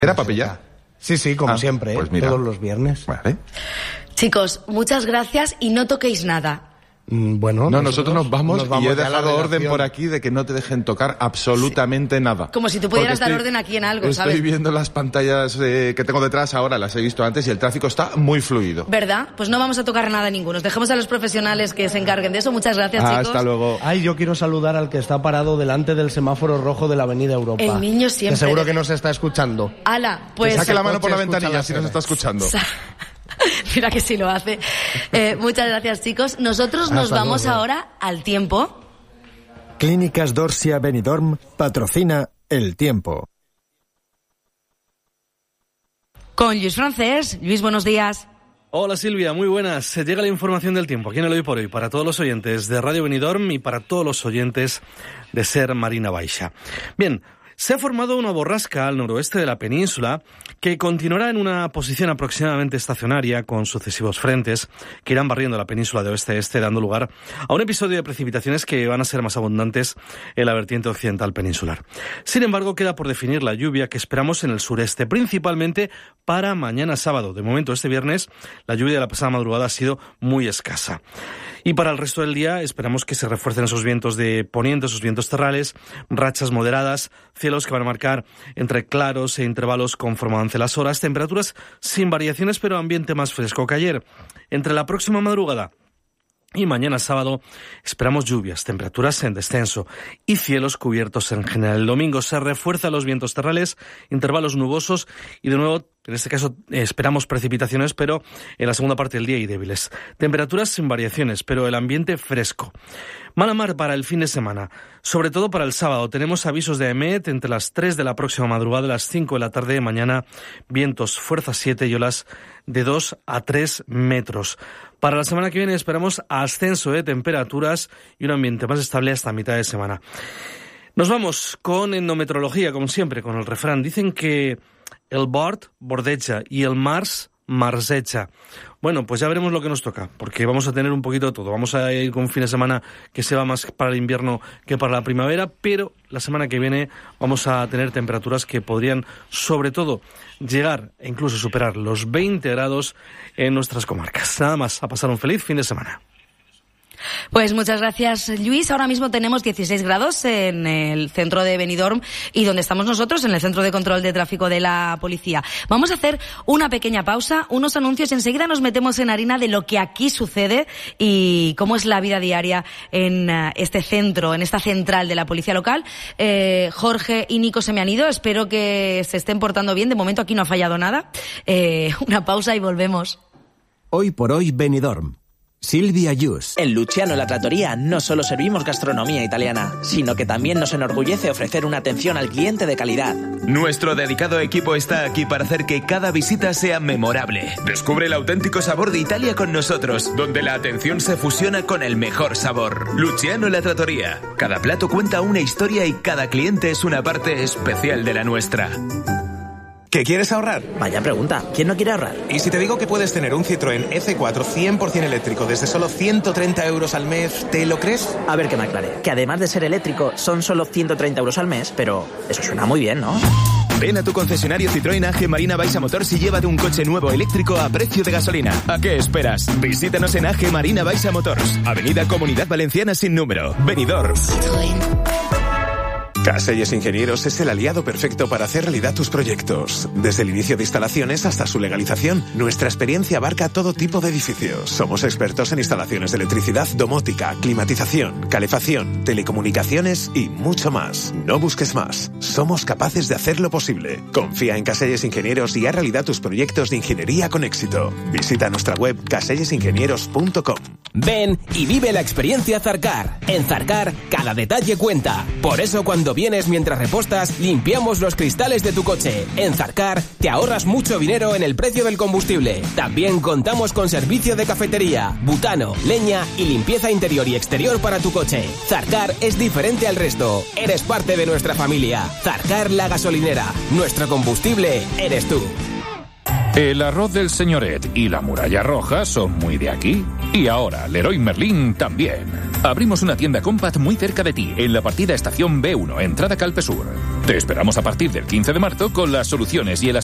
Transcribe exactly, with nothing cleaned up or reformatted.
¿Era papilla? Sí, sí, como ah, siempre, pues ¿eh? mira. Todos los viernes. Vale. Chicos, muchas gracias y no toquéis nada. Bueno, no, nosotros, nosotros nos, vamos nos vamos y he dejado la orden por aquí de que no te dejen tocar absolutamente sí. nada. Como si tú pudieras estoy, dar orden aquí en algo, estoy ¿sabes? Estoy viendo las pantallas eh, que tengo detrás ahora, las he visto antes y el tráfico está muy fluido. ¿Verdad? Pues no vamos a tocar nada ninguno. Dejemos a los profesionales que se encarguen de eso. Muchas gracias, ah, chicos. Hasta luego. Ay, yo quiero saludar al que está parado delante del semáforo rojo de la Avenida Europa. El niño siempre. Que seguro que nos está escuchando. Ala, pues... Que saque la mano por la ventanilla si nos está escuchando. Mira que sí lo hace. Eh, muchas gracias, chicos. Nosotros nos Hasta vamos luego. ahora al tiempo. Clínicas Dorsia Benidorm patrocina el tiempo. Con Luis Francés. Luis, buenos días. Hola Silvia, muy buenas. Se llega la información del tiempo aquí en el Hoy por Hoy para todos los oyentes de Radio Benidorm y para todos los oyentes de Ser Marina Baixa. Bien, se ha formado una borrasca al noroeste de la península que continuará en una posición aproximadamente estacionaria con sucesivos frentes que irán barriendo la península de oeste a este, dando lugar a un episodio de precipitaciones que van a ser más abundantes en la vertiente occidental peninsular. Sin embargo, queda por definir la lluvia que esperamos en el sureste, principalmente para mañana sábado. De momento, este viernes, la lluvia de la pasada madrugada ha sido muy escasa. Y para el resto del día esperamos que se refuercen esos vientos de poniente, esos vientos terrales, rachas moderadas, cielos que van a marcar entre claros e intervalos conforme avance las horas, temperaturas sin variaciones pero ambiente más fresco que ayer. Entre la próxima madrugada y mañana sábado esperamos lluvias, temperaturas en descenso y cielos cubiertos en general. El domingo se refuerzan los vientos terrales, intervalos nubosos y de nuevo, en este caso, esperamos precipitaciones, pero en la segunda parte del día y débiles. Temperaturas sin variaciones, pero el ambiente fresco. Mala mar para el fin de semana, sobre todo para el sábado. Tenemos avisos de EMET entre las tres de la próxima madrugada y las cinco de la tarde de mañana. Vientos fuerza siete y olas de dos a tres metros. Para la semana que viene esperamos ascenso de temperaturas y un ambiente más estable hasta mitad de semana. Nos vamos con endometrología, como siempre, con el refrán. Dicen que el bord bordeja y el mars marsecha. Bueno, pues ya veremos lo que nos toca, porque vamos a tener un poquito de todo. Vamos a ir con un fin de semana que se va más para el invierno que para la primavera, pero la semana que viene vamos a tener temperaturas que podrían, sobre todo, llegar e incluso superar los veinte grados en nuestras comarcas. Nada más, a pasar un feliz fin de semana. Pues muchas gracias, Luis. Ahora mismo tenemos dieciséis grados en el centro de Benidorm y donde estamos nosotros, en el centro de control de tráfico de la policía. Vamos a hacer una pequeña pausa, unos anuncios y enseguida nos metemos en harina de lo que aquí sucede y cómo es la vida diaria en este centro, en esta central de la policía local. Eh, Jorge y Nico se me han ido, espero que se estén portando bien. De momento aquí no ha fallado nada. Eh, una pausa y volvemos. Hoy por hoy Benidorm. Silvia Yus. En Luciano La Trattoria no solo servimos gastronomía italiana, sino que también nos enorgullece ofrecer una atención al cliente de calidad. Nuestro dedicado equipo está aquí para hacer que cada visita sea memorable. Descubre el auténtico sabor de Italia con nosotros, donde la atención se fusiona con el mejor sabor. Luciano La Trattoria. Cada plato cuenta una historia y cada cliente es una parte especial de la nuestra. ¿Qué quieres ahorrar? Vaya pregunta, ¿quién no quiere ahorrar? ¿Y si te digo que puedes tener un Citroën E C cuatro cien por ciento eléctrico desde solo ciento treinta euros al mes, ¿te lo crees? A ver que me aclare, que además de ser eléctrico son solo ciento treinta euros al mes, pero eso suena muy bien, ¿no? Ven a tu concesionario Citroën A G Marina Baixa Motors y llévate un coche nuevo eléctrico a precio de gasolina. ¿A qué esperas? Visítanos en A G Marina Baixa Motors, Avenida Comunidad Valenciana sin número, Benidorm. Citroën. Caselles Ingenieros es el aliado perfecto para hacer realidad tus proyectos. Desde el inicio de instalaciones hasta su legalización, nuestra experiencia abarca todo tipo de edificios. Somos expertos en instalaciones de electricidad, domótica, climatización, calefacción, telecomunicaciones y mucho más. No busques más. Somos capaces de hacerlo posible. Confía en Caselles Ingenieros y haz realidad tus proyectos de ingeniería con éxito. Visita nuestra web caselles ingenieros punto com. Ven y vive la experiencia Zarcar. En Zarcar, cada detalle cuenta. Por eso cuando vienes mientras repostas, limpiamos los cristales de tu coche. En Zarcar te ahorras mucho dinero en el precio del combustible. También contamos con servicio de cafetería, butano, leña y limpieza interior y exterior para tu coche. Zarcar es diferente al resto. Eres parte de nuestra familia. Zarcar la gasolinera. Nuestro combustible eres tú. El arroz del Señoret y la muralla roja son muy de aquí. Y ahora Leroy Merlin también. Abrimos una tienda Compact muy cerca de ti, en la partida Estación B uno, entrada Calpesur. Te esperamos a partir del quince de marzo con las soluciones y el